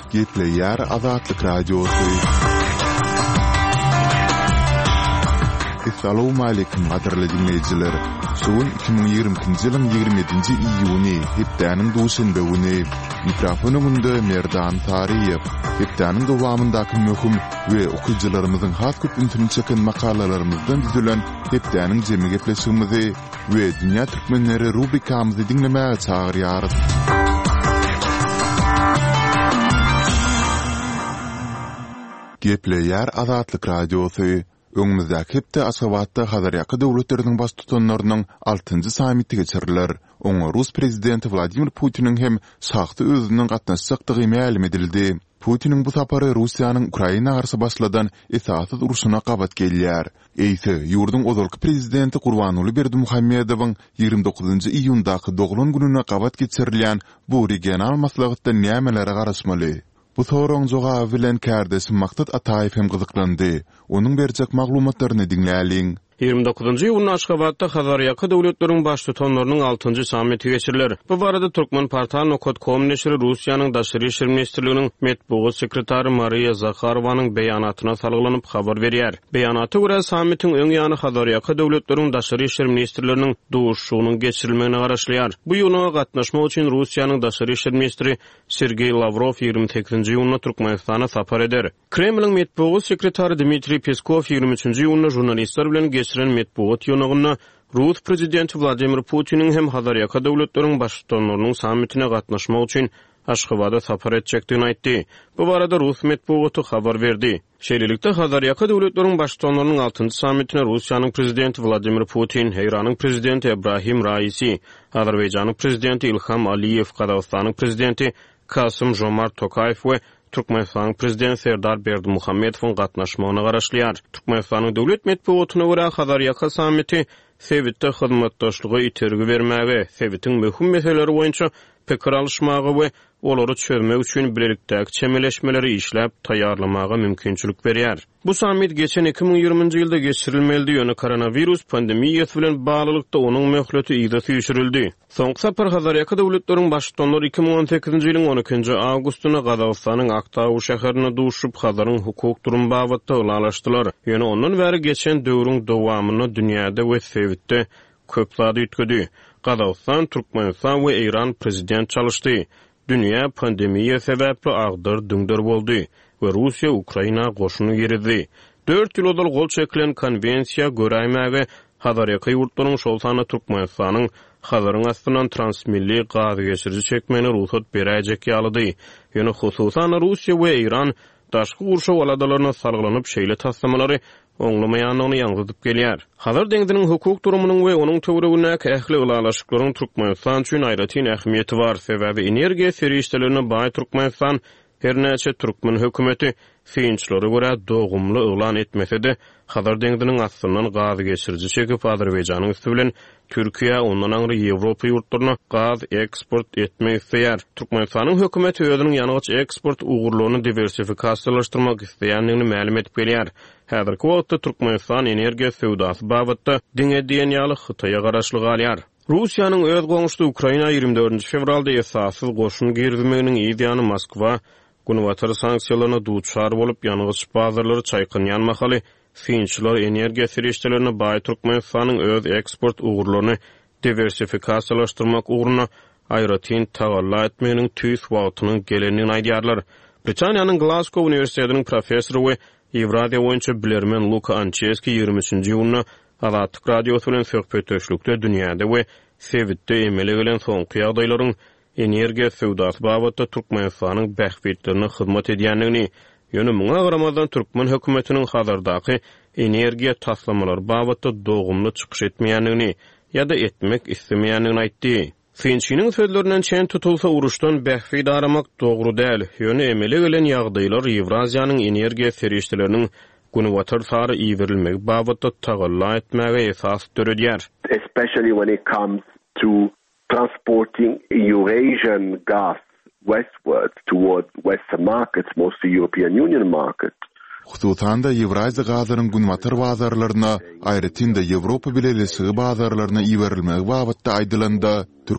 Gepleyer Azatlyk Radiosu. Assalamu alaykum qadarly dinleyijiler. Suwun 2020-nji ýylyň 27-nji iýuny hepdäniň duşynda güni. Mikrofonumda Merdan Tariýew. Hepdäniň dowamyndaky möhüm we okuwçylarymyzyň has köp ünsüni çeken makalalarymyzdan düzülen hepdäniň jemi gepleşigimizi we dünýä türkmenleri rubrikamyzy dinlemäge çagyrýarys. Gepleyer Azatlyk Radiosu. Öňümizde hepde Aşgabatda Hazarýaky döwletleriniň baş tutanlarynyň 6-njy samiti geçiriler. Oňa Rus prezidenti Vladimir Putiniň hem şahsy özüniň gatnaşjakdygy ma'lum edildi. Putiniň bu sapary Russiýanyň Ukraina garşy başladan esassız uruşyna gabat gelýär. Eýse ýurdun ozalky prezidenti Gurbanuly Berdimuhammedowyň 29-njy iýundaky doglan gününe gabat geçirilýän bu regional maslahatda nämelere garaşmaly? Bu soraň jogaby bilen kärdeşim Maktat Ataýew hem gyzyklandy. Onuň berjek maglumatlaryny dinläliň. 29-njy ýylyň Aşgabatda Hazarýaky döwletleriniň baş tutanlarynyň 6-njy samiti geçiriler. Bu barada Turkmenportal.com neşri Russiýanyň daşary işler ministrliginiň medeniýet sekretary Mariya Zakharowanyň beýanatyna salgylanyp habar berýär. Beýanaty görä samitiň öň ýany Hazarýaky döwletleriniň daşary işler ministrliginiň duşugynyň geçirilmegine garaşlýar. Bu ýylyna gatnaşmak üçin Russiýanyň daşary işler ministri Sergey Lavrov 28-nji ýylyna Türkmenistana sapar eder. Kremliň medeniýet sekretary Dmitri Peskov 23-nji ýylyna jurnalistler bilen geçiren medeniýet ýygynyna Rus prezidenti Vladimir Putiniň hem Hazarýaky döwletleriniň baş tutanlarynyň samitine gatnaşmak üçin Aşgabatda sapar etjekdigini aýtdy. Bu barada Rus medeniýeti habar berdi. Şeýlelikde Hazarýaky döwletleriniň baş tutanlarynyň 6-njy samitine Russiýanyň prezidenti Vladimir Putin, Eýranyň prezidenti Ebrahim Raisi, Azerbaýjanyň prezidenti Ilham Aliýew, Kazakstanyň prezidenti Kasym-Jomart Tokayew we Türkmenistanyň prezidenti Serdar Berdimuhammedowyň gatnaşmagyna garaşlýar. Türkmenistanyň döwlet medeniýetine görä Hazarýaky samiti Sewitde hyzmatdaşlygy itergi bermäge, Sewitiň möhüm meseleleri boýunça pikir alışmagy we olary çözmek üçin birlikdäki çemeleşmeleri işläp taýýarlamaga mümkinçilik berýär. Bu samit geçen 2020-nji ýylda geçirilmeli ýöne koronavirus pandemiýasy bilen baglykda onuň möhleti ýyda süýşürildi. Soňky sapar Hazarýaky döwletleriniň baş tutanlary 2018-nji ýylyň 12-nji awgustyna Gazagstanyň Aktaw şäherine duşup Hazaryň hukuk durumy babatda ulalaşdylar. Ýöne ondan bäri geçen döwrüň dowamyny dünýäde we Sewitde köp zady ýetgedi. Gazagstan, Türkmenistan we Eýran prezident çalışdy. Dünya pandemiýa sebäpli agdyr düňder boldy we Russiýa Ukraina goşuny ýeridi. 4 ýyl gol çekilen konvensiýa göräýmäge Hazarýaky ýurtlaryň şol sany Türkmenistanyň Hazaryň astynan transmilli gaz geçiriji çekmegine ruhsat beräjek ýalydy. Ýöne hususan Russiýa we Eýran daşky gurşa waladalaryna salgylanyp şeýle taslamalary oňlamaýanyny ýaňyzyp gelýär. Hazar deňdiniň hukuk durumynyň we onuň töweregindäki ähli ulalaşyklaryň Türkmenistan üçin aýratyn ähmiýeti bar. Sebäbi energiýa serişdelerine baý Türkmenistan her näçe türkmen hökümeti fiýinçlere görä dogumly elan etmese-de Hazar deňdiniň astynyň gaz geçiriji çekip Azerbaýjanyň üstü bilen Türkiýe ondan aňry Ýewropa ýurtlaryna gaz eksport etmek isleýär. Türkmenistanyň hökümeti özüniň ýanygyç eksport ugurlugyny diversifikasiýalaşdyrmak isleýändigini ma'lum etip gelýär. Häzirki wagtda Türkmenistan energiýa sowdasy babatda diňe diýen ýaly Hytaýa garaşlyk alýar. Russiýanyň öz goňuşdy Ukraina 24 fevralda esassız goşun girmeginiň ýygyny Moskwa Gunwatar sanksiýalaryna duçar bolup ýanygyç bazarlary çaýkynýan mahaly fiýinçler energiýa serişdelerine baý Türkmenistanyň öz eksport ugurlaryny diversifikasiýalaşdyrmak ugruna aýratyn tagalla etmeginiň tüýs wagtynyň gelenini aýdýarlar. Britaniýanyň Glasgow Uniwersitetiniň professory we Ýewraziýa boýunça bilermen Luka Ancheski 23-nji ýylyna Azatlyk Radiosu bilen söhbetdeşlikde dünýäde we Sewitde emele gelen soňky ýagdaýlaryň energiýa sowdasy babatda Türkmenistanyň bähbetlerine hyzmat edýändigini, ýöne muňa garamazdan Türkmen hökümetiniň hazardaky energiýa taslamalary babatda dogumly çykyş etmeýändigini ýa-da etmek islemeýändigini aýtdy. Fiýinçiniň sözlerinden çen tutulsa uruşdan bähbet aramak dogry däl. Ýöne emele gelen ýagdaýlar Ýewraziýanyň energiýa serişdeleriniň Gunwatar sary iýdirilmegi babatda tagalla etmäge esas töredýär. Especially when it comes to transporting Eurasian gas westwards towards Western markets, mostly European Union market. Hususan da Ýewraziýa gazarynyň Gunwatar bazarlaryna, aýratyn da Ýewropa bileşigi bazarlaryna iýerilmegi babatda aýdylandy.